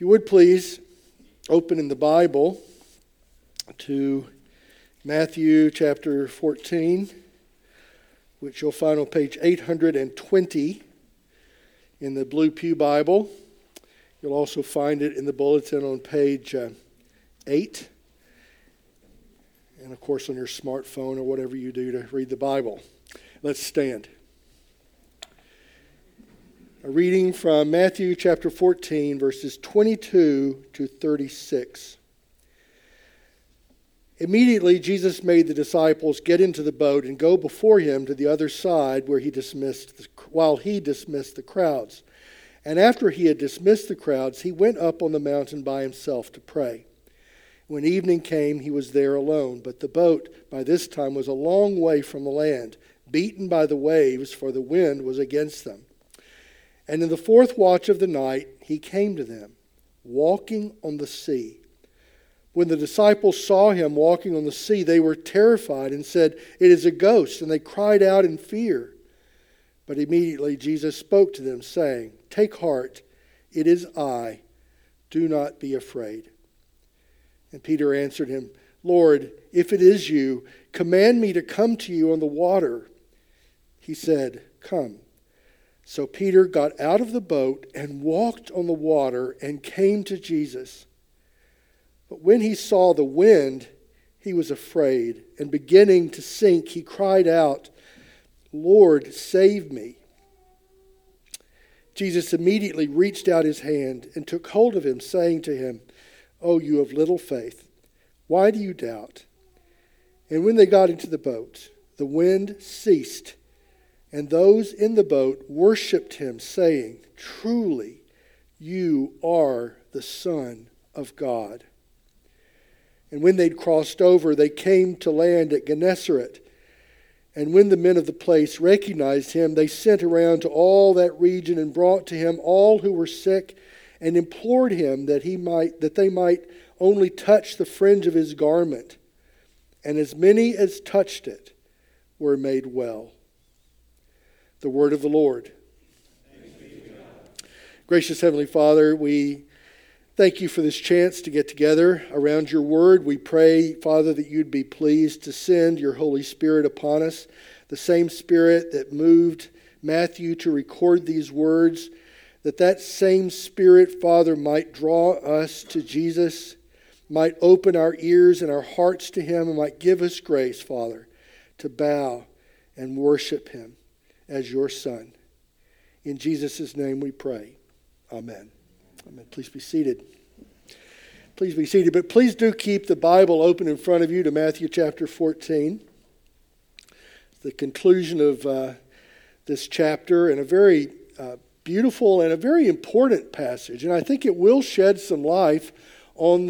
You would please open in the Bible to Matthew chapter 14, which you'll find on page 820 in the Blue Pew Bible. You'll also find it in the bulletin on page 8. And of course on your smartphone or whatever you do to read the Bible. Let's stand. A reading from Matthew chapter 14, verses 22 to 36. Immediately Jesus made the disciples get into the boat and go before him to the other side while he dismissed the crowds. And after he had dismissed the crowds, he went up on the mountain by himself to pray. When evening came, he was there alone, but the boat by this time was a long way from the land, beaten by the waves, for the wind was against them. And in the fourth watch of the night, he came to them, walking on the sea. When the disciples saw him walking on the sea, they were terrified and said, "It is a ghost," and they cried out in fear. But immediately Jesus spoke to them, saying, "Take heart, it is I. Do not be afraid." And Peter answered him, "Lord, if it is you, command me to come to you on the water." He said, "Come." So Peter got out of the boat and walked on the water and came to Jesus. But when he saw the wind, he was afraid, and beginning to sink, he cried out, "Lord, save me." Jesus immediately reached out his hand and took hold of him, saying to him, "Oh, you of little faith, why do you doubt?" And when they got into the boat, the wind ceased, and those in the boat worshipped him, saying, "Truly, you are the Son of God." And when they'd crossed over, they came to land at Gennesaret. And when the men of the place recognized him, they sent around to all that region and brought to him all who were sick and implored him that they might only touch the fringe of his garment. And as many as touched it were made well. The word of the Lord. Thanks be to God. Gracious Heavenly Father, we thank you for this chance to get together around your word. We pray, Father, that you'd be pleased to send your Holy Spirit upon us, the same Spirit that moved Matthew to record these words, that same Spirit, Father, might draw us to Jesus, might open our ears and our hearts to him, and might give us grace, Father, to bow and worship him as your Son. In Jesus' name we pray. Amen. Amen. Please be seated. Please be seated. But please do keep the Bible open in front of you to Matthew chapter 14. The conclusion of this chapter, and a very beautiful and a very important passage. And I think it will shed some light on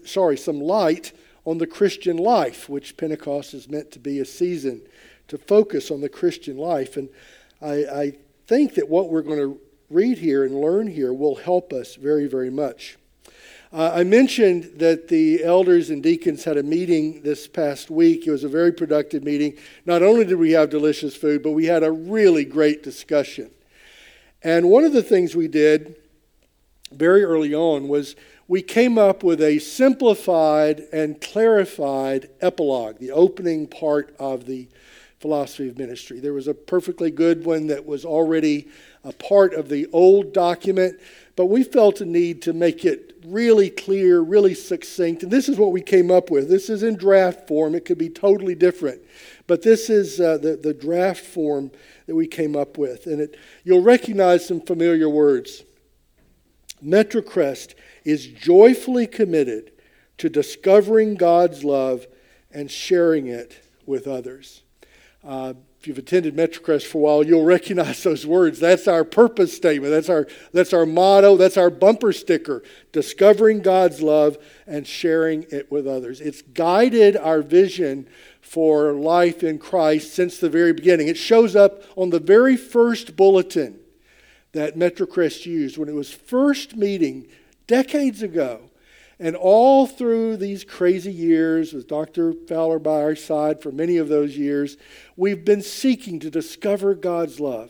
the Christian life, which Pentecost is meant to be a season to focus on the Christian life. And I think that what we're going to read here and learn here will help us very, very much. I mentioned that the elders and deacons had a meeting this past week. It was a very productive meeting. Not only did we have delicious food, but we had a really great discussion. And one of the things we did very early on was we came up with a simplified and clarified epilogue, the opening part of the philosophy of ministry. There was a perfectly good one that was already a part of the old document, but we felt a need to make it really clear, really succinct. And this is what we came up with. This is in draft form. It could be totally different. But this is the draft form that we came up with. And you'll recognize some familiar words. Metrocrest is joyfully committed to discovering God's love and sharing it with others. If you've attended Metrocrest for a while, you'll recognize those words. That's our purpose statement. That's our motto. That's our bumper sticker. Discovering God's love and sharing it with others. It's guided our vision for life in Christ since the very beginning. It shows up on the very first bulletin that Metrocrest used when it was first meeting decades ago. And all through these crazy years, with Dr. Fowler by our side for many of those years, we've been seeking to discover God's love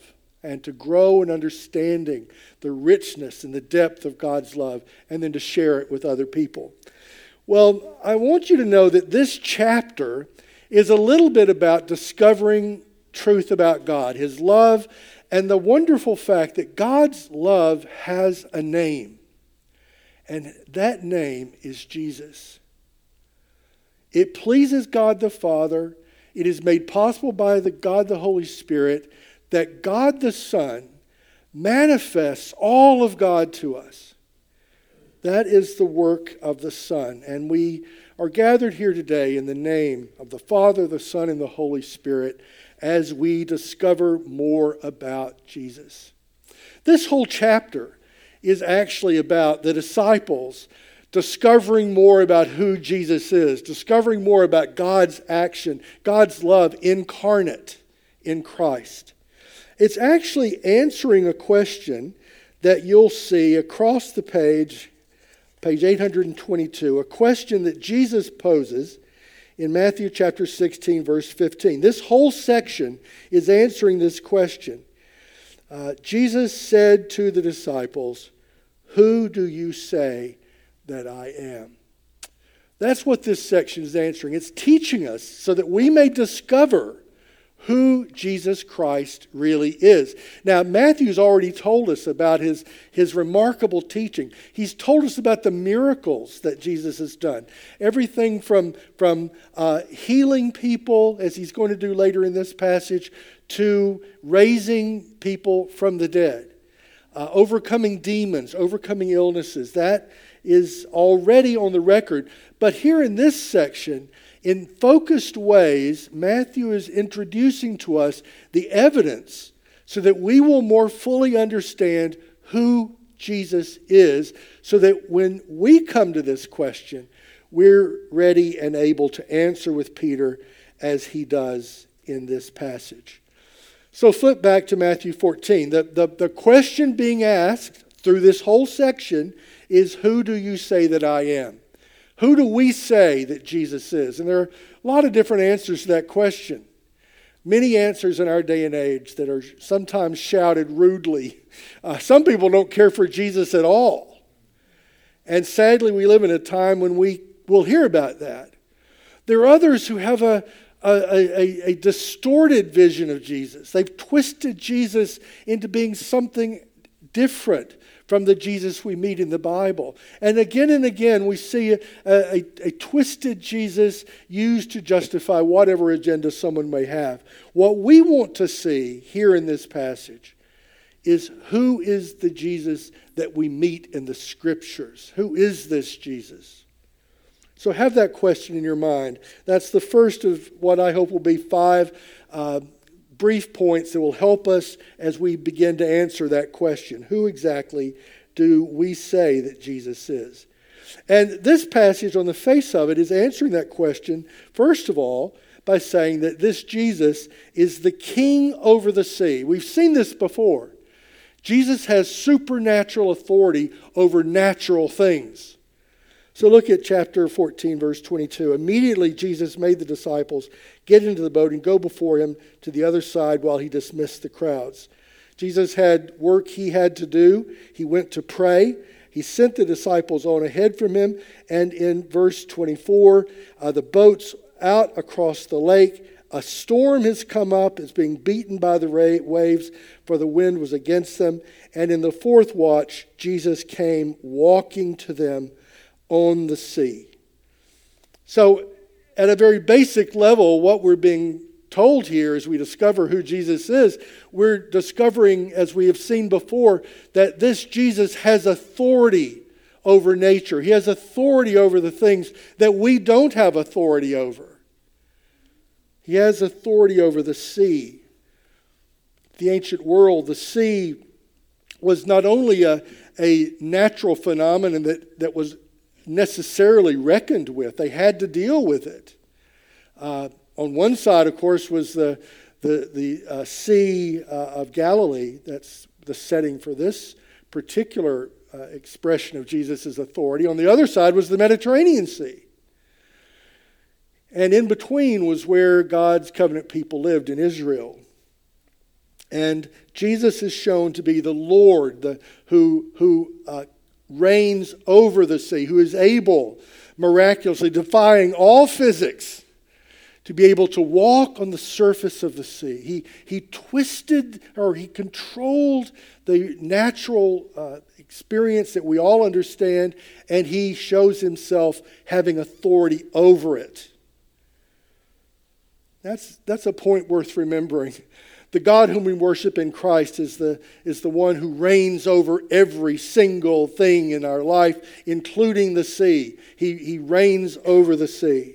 and to grow in understanding the richness and the depth of God's love, and then to share it with other people. Well, I want you to know that this chapter is a little bit about discovering truth about God, His love, and the wonderful fact that God's love has a name. And that name is Jesus. It pleases God the Father. It is made possible by God the Holy Spirit that God the Son manifests all of God to us. That is the work of the Son. And we are gathered here today in the name of the Father, the Son, and the Holy Spirit as we discover more about Jesus. This whole chapter is actually about the disciples discovering more about who Jesus is, discovering more about God's action, God's love incarnate in Christ. It's actually answering a question that you'll see across the page 822, a question that Jesus poses in Matthew chapter 16, verse 15. This whole section is answering this question. Jesus said to the disciples, "Who do you say that I am?" That's what this section is answering. It's teaching us so that we may discover who Jesus Christ really is. Now, Matthew's already told us about his remarkable teaching. He's told us about the miracles that Jesus has done. Everything from healing people, as he's going to do later in this passage, to raising people from the dead. Overcoming demons, overcoming illnesses. That is already on the record. But here in this section, in focused ways, Matthew is introducing to us the evidence so that we will more fully understand who Jesus is, so that when we come to this question, we're ready and able to answer with Peter as he does in this passage. So flip back to Matthew 14. The question being asked through this whole section is, who do you say that I am? Who do we say that Jesus is? And there are a lot of different answers to that question. Many answers in our day and age that are sometimes shouted rudely. Some people don't care for Jesus at all. And sadly, we live in a time when we will hear about that. There are others who have a distorted vision of Jesus. They've twisted Jesus into being something different from the Jesus we meet in the Bible. And again, we see a twisted Jesus used to justify whatever agenda someone may have. What we want to see here in this passage is, who is the Jesus that we meet in the Scriptures? Who is this Jesus? So have that question in your mind. That's the first of what I hope will be 5 brief points that will help us as we begin to answer that question. Who exactly do we say that Jesus is? And this passage, on the face of it, is answering that question, first of all, by saying that this Jesus is the king over the sea. We've seen this before. Jesus has supernatural authority over natural things. So look at chapter 14, verse 22. Immediately Jesus made the disciples get into the boat and go before him to the other side while he dismissed the crowds. Jesus had work he had to do. He went to pray. He sent the disciples on ahead from him. And in verse 24, the boat's out across the lake. A storm has come up. It's being beaten by the waves, for the wind was against them. And in the fourth watch, Jesus came walking to them on the sea. So at a very basic level, what we're being told here as we discover who Jesus is, we're discovering, as we have seen before, that this Jesus has authority over nature. He has authority over the things that we don't have authority over. He has authority over the sea. The ancient world, the sea was not only a natural phenomenon that was necessarily reckoned with. They had to deal with it. On one side, of course, was the Sea of Galilee. That's the setting for this particular expression of Jesus' authority. On the other side was the Mediterranean Sea. And in between was where God's covenant people lived in Israel. And Jesus is shown to be the Lord who reigns over the sea, who is able, miraculously defying all physics, to be able to walk on the surface of the sea. He twisted, or he controlled the natural experience that we all understand, and he shows himself having authority over it. That's a point worth remembering. The God whom we worship in Christ is the one who reigns over every single thing in our life, including the sea. He reigns over the sea.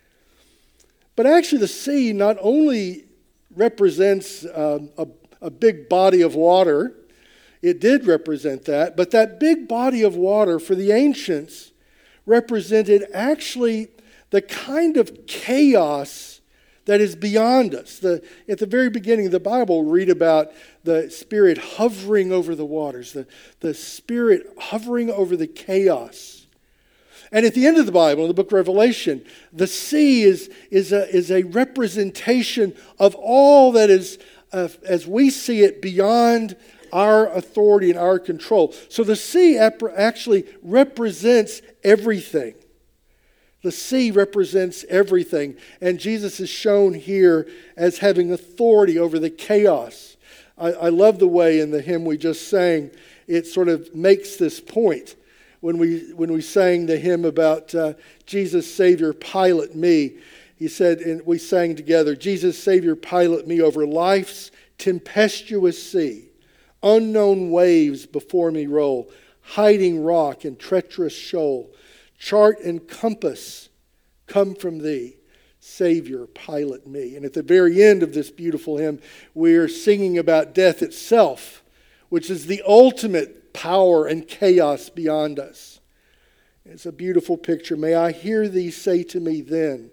But actually the sea not only represents a big body of water, it did represent that, but that big body of water for the ancients represented actually the kind of chaos that is beyond us. At the very beginning of the Bible, we read about the Spirit hovering over the waters, the Spirit hovering over the chaos. And at the end of the Bible, in the book of Revelation, the sea is a representation of all that is, as we see it, beyond our authority and our control. So the sea actually represents everything. The sea represents everything. And Jesus is shown here as having authority over the chaos. I love the way in the hymn we just sang, it sort of makes this point. When we sang the hymn about Jesus, Savior, pilot me, he said, and we sang together, Jesus, Savior, pilot me over life's tempestuous sea. Unknown waves before me roll, hiding rock and treacherous shoal. Chart and compass come from thee. Savior, pilot me. And at the very end of this beautiful hymn, we're singing about death itself, which is the ultimate power and chaos beyond us. It's a beautiful picture. May I hear thee say to me then,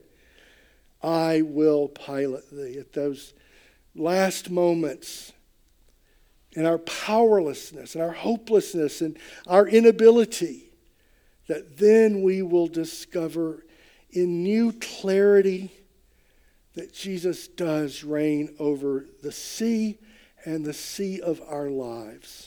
I will pilot thee. At those last moments, in our powerlessness and our hopelessness and our inability, that then we will discover in new clarity that Jesus does reign over the sea and the sea of our lives.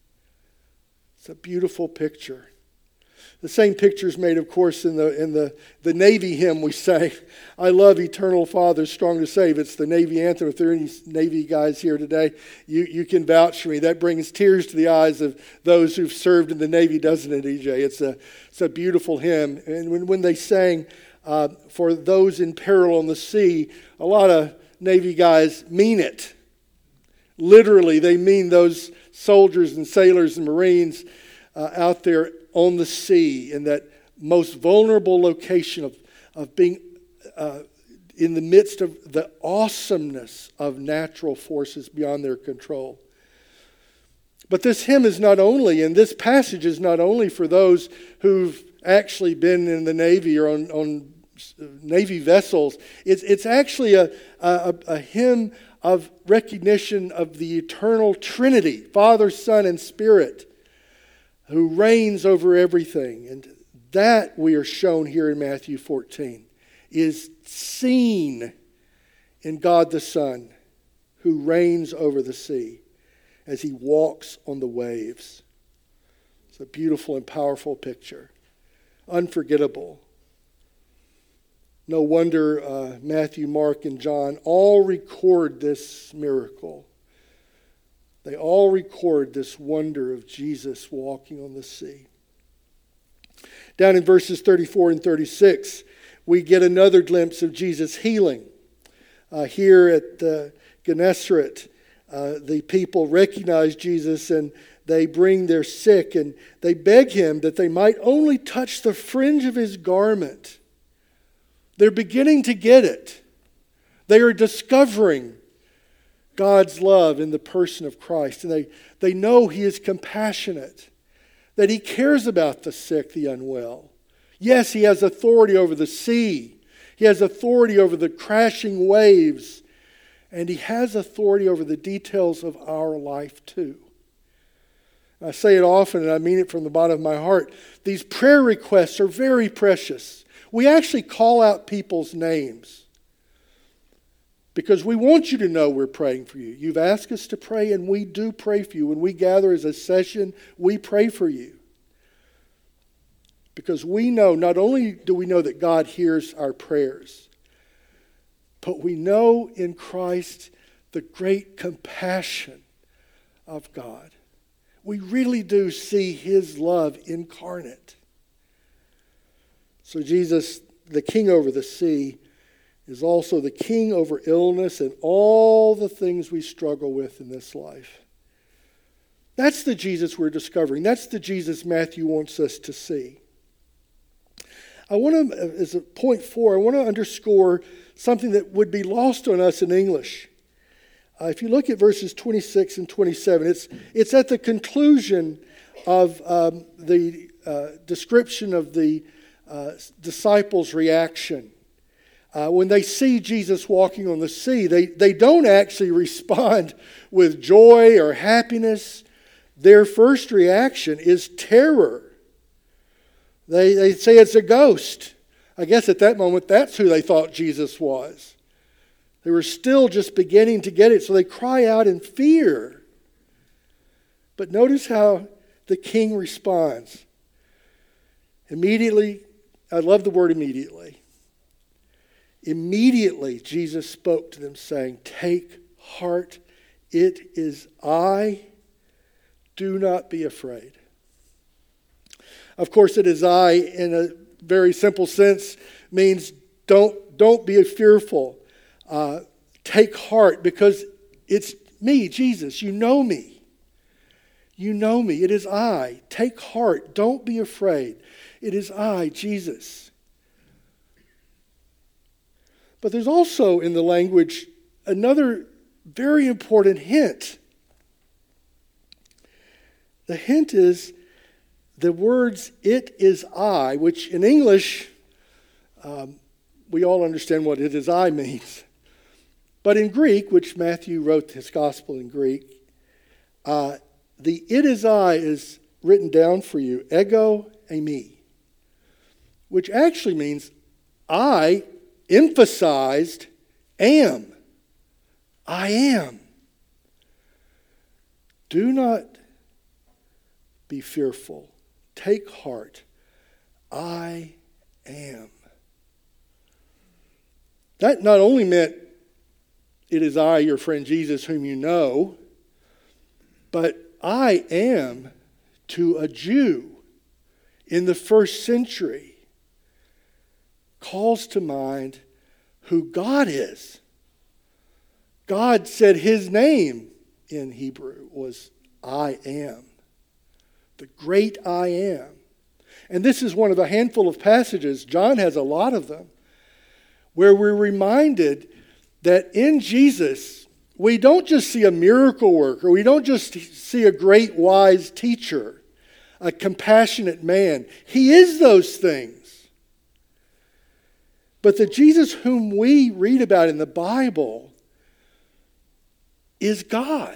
It's a beautiful picture. The same picture is made, of course, in the Navy hymn we sang. I love Eternal Father, strong to save. It's the Navy anthem. If there are any Navy guys here today, you can vouch for me. That brings tears to the eyes of those who've served in the Navy, doesn't it, EJ? It's a beautiful hymn. And when they sang for those in peril on the sea, a lot of Navy guys mean it. Literally, they mean those soldiers and sailors and Marines out there on the sea in that most vulnerable location of being in the midst of the awesomeness of natural forces beyond their control. But this hymn is not only, and this passage is not only for those who've actually been in the Navy or on Navy vessels. It's actually a hymn of recognition of the eternal Trinity, Father, Son, and Spirit, who reigns over everything. And that we are shown here in Matthew 14 is seen in God the Son, who reigns over the sea as he walks on the waves. It's a beautiful and powerful picture. Unforgettable. No wonder Matthew, Mark, and John all record this miracle. They all record this wonder of Jesus walking on the sea. Down in verses 34 and 36, we get another glimpse of Jesus healing. Here at Gennesaret, the people recognize Jesus and they bring their sick and they beg him that they might only touch the fringe of his garment. They're beginning to get it. They are discovering God's love in the person of Christ. And they know he is compassionate, that he cares about the sick, the unwell. Yes, he has authority over the sea. He has authority over the crashing waves. And he has authority over the details of our life too. I say it often, and I mean it from the bottom of my heart. These prayer requests are very precious. We actually call out people's names. because we want you to know we're praying for you. You've asked us to pray, and we do pray for you. When we gather as a session, we pray for you. Because we know, not only do we know that God hears our prayers, but we know in Christ the great compassion of God. We really do see His love incarnate. So Jesus, the King over the sea, is also the King over illness and all the things we struggle with in this life. That's the Jesus we're discovering. That's the Jesus Matthew wants us to see. I want to, as a point 4, I want to underscore something that would be lost on us in English. If you look at verses 26 and 27, it's at the conclusion of the description of the disciples' reaction. When they see Jesus walking on the sea, they don't actually respond with joy or happiness. Their first reaction is terror. They say it's a ghost. I guess at that moment, that's who they thought Jesus was. They were still just beginning to get it, so they cry out in fear. But notice how the king responds. Immediately, I love the word immediately. Immediately, Jesus spoke to them, saying, "Take heart, it is I. Do not be afraid." Of course, "it is I," in a very simple sense, means don't be fearful. Take heart, because it's me, Jesus. You know me. You know me. It is I. Take heart. Don't be afraid. It is I, Jesus. But there's also in the language another very important hint. The hint is the words, "it is I," which in English, we all understand what "it is I" means. But in Greek, which Matthew wrote his gospel in Greek, the "it is I" is written down for you, ego eimi, which actually means I emphasized am. I am. Do not be fearful. Take heart. I am. That not only meant it is I, your friend Jesus, whom you know, but I am to a Jew in the first century calls to mind who God is. God said his name in Hebrew was I am. The great I am. And this is one of a handful of passages, John has a lot of them, where we're reminded that in Jesus, we don't just see a miracle worker, we don't just see a great wise teacher, a compassionate man. He is those things. But the Jesus whom we read about in the Bible is God.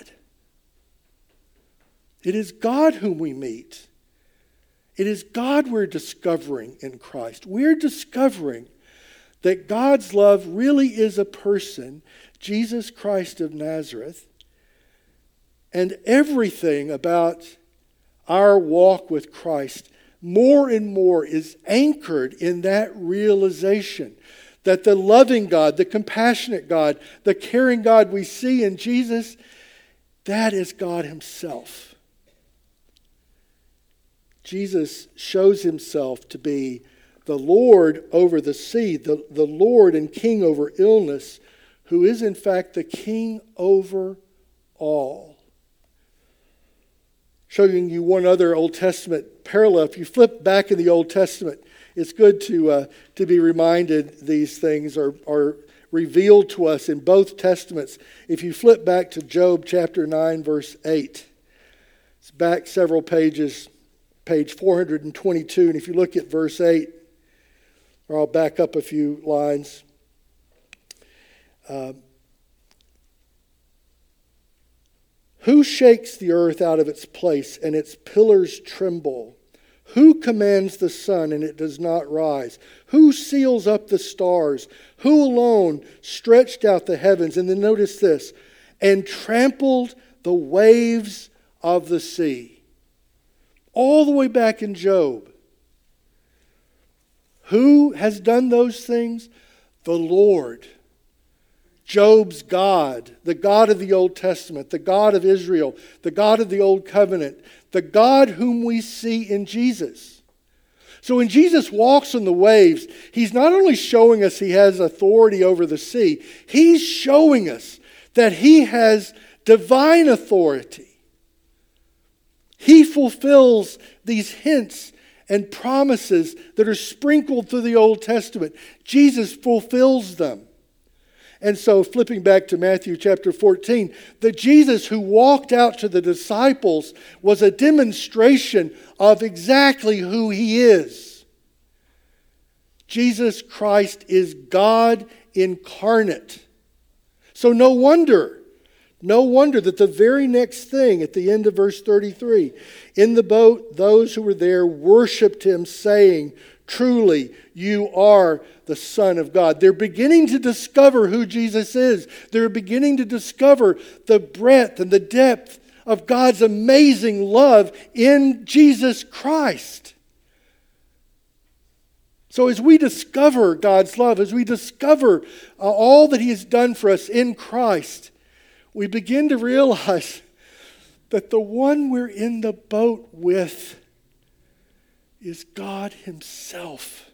It is God whom we meet. It is God we're discovering in Christ. We're discovering that God's love really is a person, Jesus Christ of Nazareth, and everything about our walk with Christ more and more is anchored in that realization that the loving God, the compassionate God, the caring God we see in Jesus, that is God himself. Jesus shows himself to be the Lord over the sea, the Lord and King over illness, who is in fact the King over all. Showing you one other Old Testament parallel. If you flip back in the Old Testament, it's good to be reminded these things are revealed to us in both Testaments. If you flip back to Job chapter 9, verse 8, it's back several pages, page 422. And if you look at verse 8, or I'll back up a few lines. Who shakes the earth out of its place and its pillars tremble? Who commands the sun and it does not rise? Who seals up the stars? Who alone stretched out the heavens? And then notice this, and trampled the waves of the sea. All the way back in Job. Who has done those things? The Lord. Job's God, the God of the Old Testament, the God of Israel, the God of the Old Covenant, the God whom we see in Jesus. So when Jesus walks on the waves, he's not only showing us he has authority over the sea, he's showing us that he has divine authority. He fulfills these hints and promises that are sprinkled through the Old Testament. Jesus fulfills them. And so flipping back to Matthew chapter 14, the Jesus who walked out to the disciples was a demonstration of exactly who he is. Jesus Christ is God incarnate. So no wonder that the very next thing at the end of verse 33, in the boat, those who were there worshiped him, saying, "Truly, you are the Son of God." They're beginning to discover who Jesus is. They're beginning to discover the breadth and the depth of God's amazing love in Jesus Christ. So as we discover God's love, as we discover all that he has done for us in Christ, we begin to realize that the one we're in the boat with is God himself.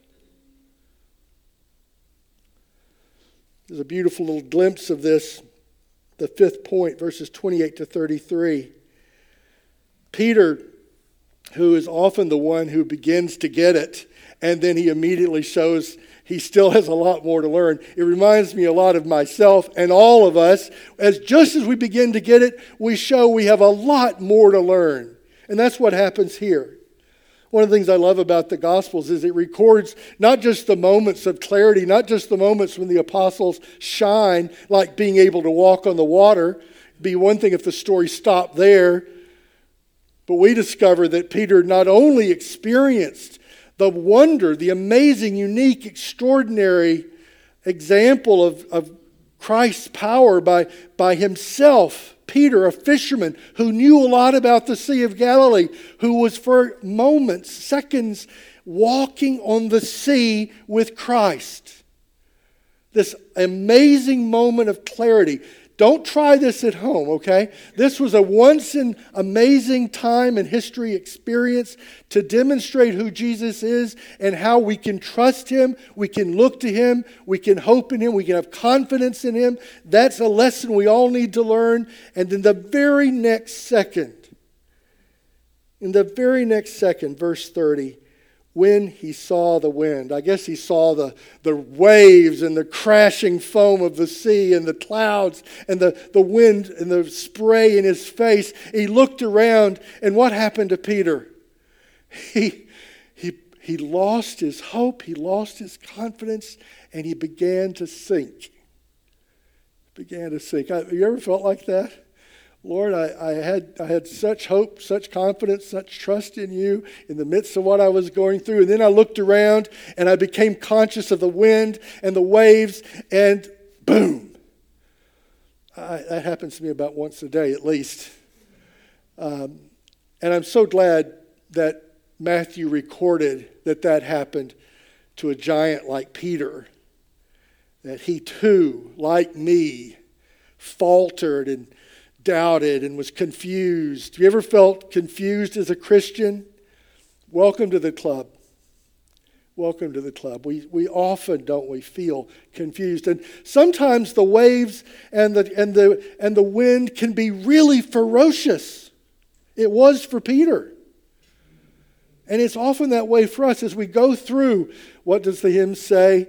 There's a beautiful little glimpse of this, the fifth point, verses 28 to 33. Peter, who is often the one who begins to get it, and then he immediately shows he still has a lot more to learn. It reminds me a lot of myself and all of us. Just as we begin to get it, we show we have a lot more to learn. And that's what happens here. One of the things I love about the Gospels is it records not just the moments of clarity, not just the moments when the apostles shine, like being able to walk on the water. It'd be one thing if the story stopped there. But we discover that Peter not only experienced the wonder, the amazing, unique, extraordinary example of Christ's power by himself, Peter, a fisherman who knew a lot about the Sea of Galilee, who was for moments, seconds, walking on the sea with Christ. This amazing moment of clarity. Don't try this at home, okay? This was a once in amazing time in history experience to demonstrate who Jesus is and how we can trust him, we can look to him, we can hope in him, we can have confidence in him. That's a lesson we all need to learn. And in the very next second, verse 30, when he saw the wind. I guess he saw the waves and the crashing foam of the sea and the clouds and the wind and the spray in his face. He looked around, and what happened to Peter? He lost his hope, he lost his confidence, and he began to sink. Have you ever felt like that? Lord, I had such hope, such confidence, such trust in you in the midst of what I was going through. And then I looked around and I became conscious of the wind and the waves, and boom. That happens to me about once a day at least. And I'm so glad that Matthew recorded that happened to a giant like Peter. That he too, like me, faltered and doubted and was confused. Have you ever felt confused as a Christian? Welcome to the club. Welcome to the club. We often, don't we, feel confused. And sometimes the waves and the wind can be really ferocious. It was for Peter. And it's often that way for us as we go through, what does the hymn say?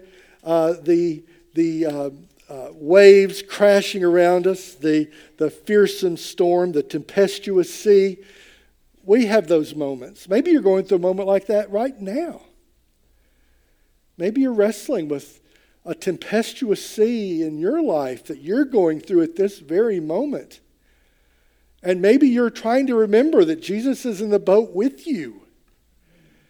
Waves crashing around us, the fearsome storm, the tempestuous sea. We have those moments. Maybe you're going through a moment like that right now. Maybe you're wrestling with a tempestuous sea in your life that you're going through at this very moment. And maybe you're trying to remember that Jesus is in the boat with you.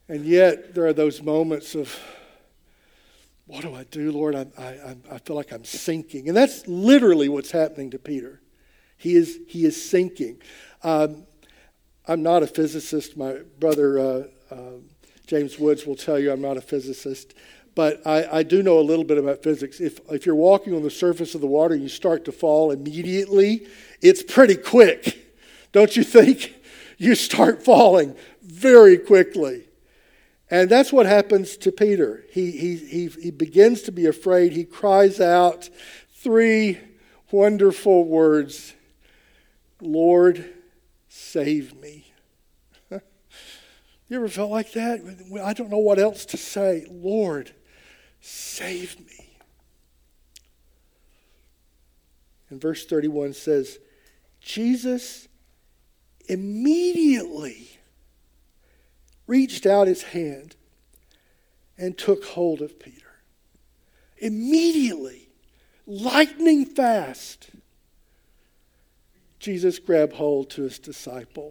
And yet there are those moments of, what do I do, Lord? I feel like I'm sinking. And that's literally what's happening to Peter. He is sinking. I'm not a physicist. My brother James Woods will tell you I'm not a physicist. But I do know a little bit about physics. If you're walking on the surface of the water and you start to fall immediately, it's pretty quick. Don't you think? You start falling very quickly. And that's what happens to Peter. He begins to be afraid. He cries out 3 wonderful words, Lord, save me. You ever felt like that? I don't know what else to say. Lord, save me. And verse 31 says, Jesus immediately reached out his hand and took hold of Peter. Immediately, lightning fast, Jesus grabbed hold to his disciple.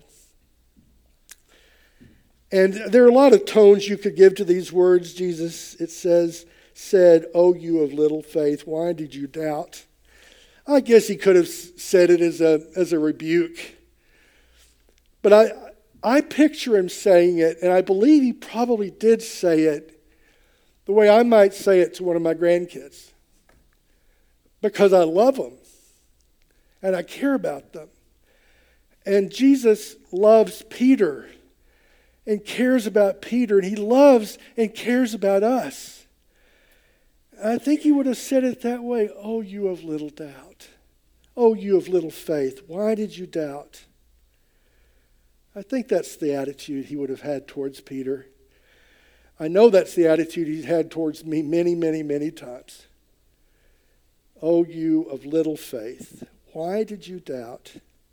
And there are a lot of tones you could give to these words. Jesus, it said, "Oh, you of little faith, why did you doubt?" I guess he could have said it as a rebuke. But I picture him saying it, and I believe he probably did say it the way I might say it to one of my grandkids. Because I love them, and I care about them. And Jesus loves Peter and cares about Peter, and he loves and cares about us. I think he would have said it that way. Oh, you of little doubt. Oh, you of little faith. Why did you doubt? I think that's the attitude he would have had towards Peter. I know that's the attitude he's had towards me many, many, many times. Oh, you of little faith. Why did you doubt?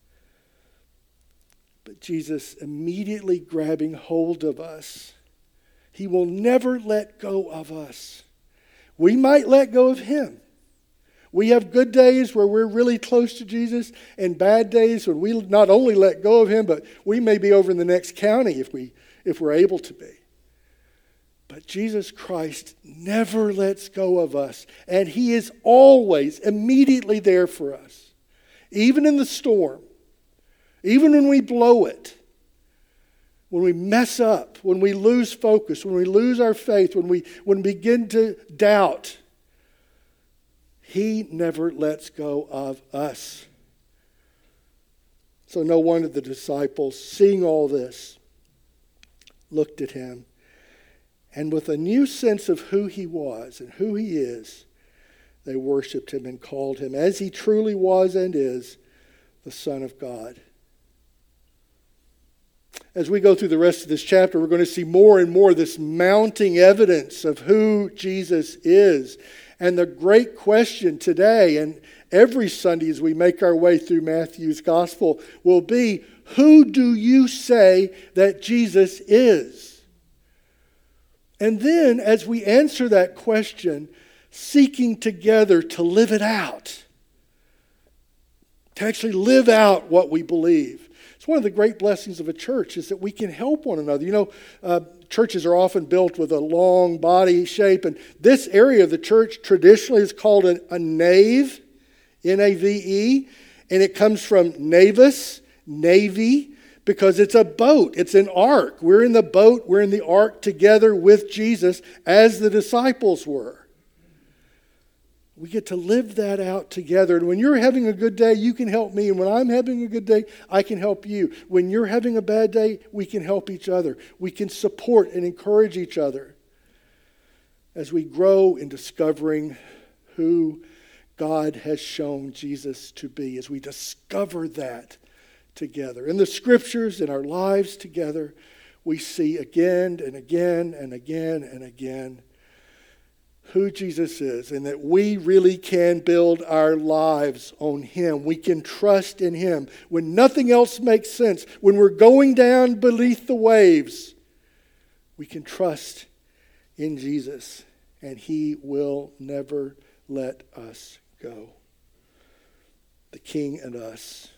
But Jesus immediately grabbing hold of us. He will never let go of us. We might let go of him. We have good days where we're really close to Jesus and bad days when we not only let go of him, but we may be over in the next county if we're able to be. But Jesus Christ never lets go of us, and he is always immediately there for us. Even in the storm, even when we blow it, when we mess up, when we lose focus, when we lose our faith, when we begin to doubt, he never lets go of us. So no wonder the disciples, seeing all this, looked at him, and with a new sense of who he was and who he is, they worshiped him and called him, as he truly was and is, the Son of God. As we go through the rest of this chapter, we're going to see more and more this mounting evidence of who Jesus is. And the great question today, and every Sunday as we make our way through Matthew's gospel, will be, who do you say that Jesus is? And then, as we answer that question, seeking together to live it out, to actually live out what we believe. It's one of the great blessings of a church is that we can help one another. You know, churches are often built with a long body shape, and this area of the church traditionally is called a nave, N-A-V-E, and it comes from navis, navy, because it's a boat, it's an ark. We're in the boat, we're in the ark together with Jesus as the disciples were. We get to live that out together. And when you're having a good day, you can help me. And when I'm having a good day, I can help you. When you're having a bad day, we can help each other. We can support and encourage each other as we grow in discovering who God has shown Jesus to be, as we discover that together. In the scriptures, in our lives together, we see again and again and again and again who Jesus is, and that we really can build our lives on him. We can trust in him. When nothing else makes sense, when we're going down beneath the waves, we can trust in Jesus, and he will never let us go. The King and us.